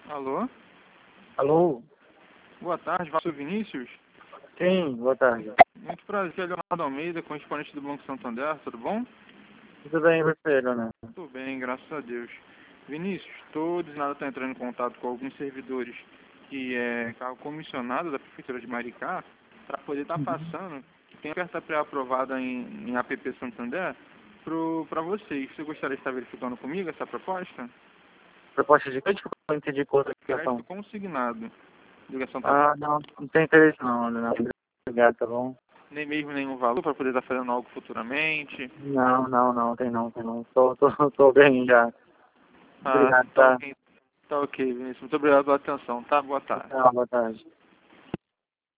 Alô? Alô? Boa tarde, Vasco Vinícius. Sim, boa tarde. Muito prazer, Leonardo Almeida, correspondente do Banco Santander, tudo bom? Tudo bem, você, Leonardo? Tudo bem, graças a Deus. Vinícius, todos nada está entrando em contato com alguns servidores que é cargo comissionado da Prefeitura de Maricá para poder estar passando, que tem oferta pré-aprovada em APP Santander para vocês. Você gostaria de estar verificando comigo essa proposta? Proposta de crédito ou não entendi com outra Crédito ligação? consignado. Ligação tá Ah, não tem interesse não, Leonardo. Obrigado, tá bom? nem mesmo nenhum valor para poder estar fazendo algo futuramente. Não. Tô bem já. Ah, Obrigado, tá tá? ok. Tá ok, Vinícius. Muito obrigado pela atenção, tá? Boa tarde. Tchau, boa tarde.